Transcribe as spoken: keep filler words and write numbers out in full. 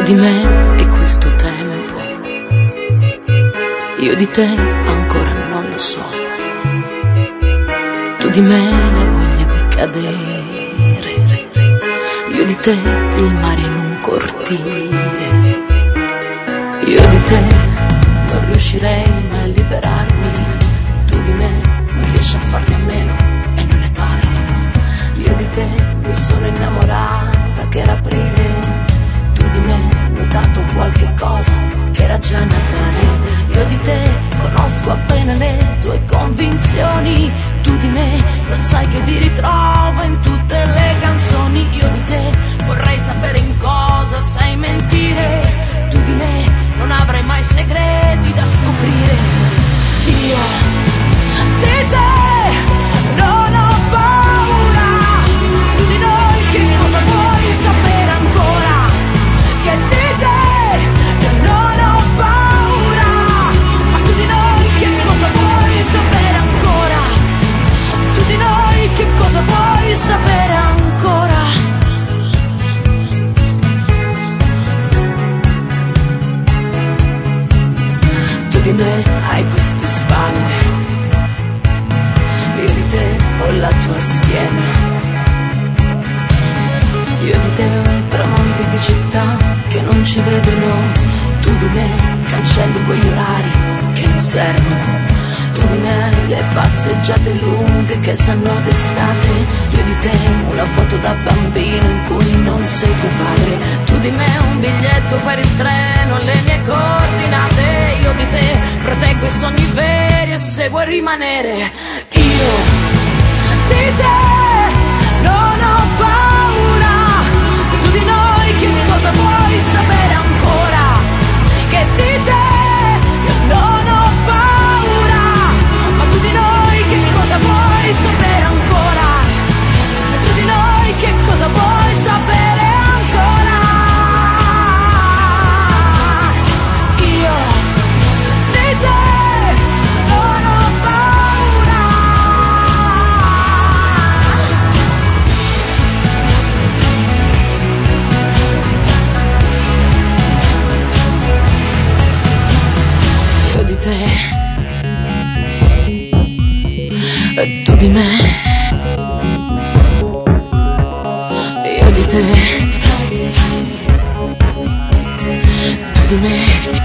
di me e questo tempo, io di te ancora non lo so. Tu di me la voglia di cadere, io di te il mare in un cortile. Io di te non riuscirei mai a liberarmi, tu di me non riesci a farne a meno e non ne parli. Io di te mi sono innamorata che era aprile, tu di me hai notato qualche cosa che era già Natale. Io di te conosco appena le tue convinzioni, tu di me non sai che ti ritrovo in tutte le canzoni. Io di te vorrei sapere in cosa sai mentire, tu di me non avrai mai segreti da scoprire. Io di te non ho paura, tu di noi che cosa vuoi sapere ancora? Che di te io non ho paura, ma tu di noi che cosa vuoi sapere ancora? Tu di noi che cosa vuoi sapere ancora? Tu di me hai queste spalle, io di te ho la tua schiena. Io di te ho tramonti di città che non ci vedono, tu di me cancelli quegli orari che non servono. Tu di me hai le passeggiate lunghe che sanno d'estate, io di te una foto da bambino in cui non sei tuo padre. Tu di me un biglietto per il treno, le mie coordinate. Io di te proteggo i sogni veri e se vuoi rimanere. Io di te non ho paura, tu di noi che cosa vuoi sapere ancora? Che di te io non ho paura, ma tu di noi che cosa vuoi sapere ancora? Tu di noi che cosa vuoi sapere ancora? Io di te non ho paura. Io di te e tu di me, io di te, tu di me.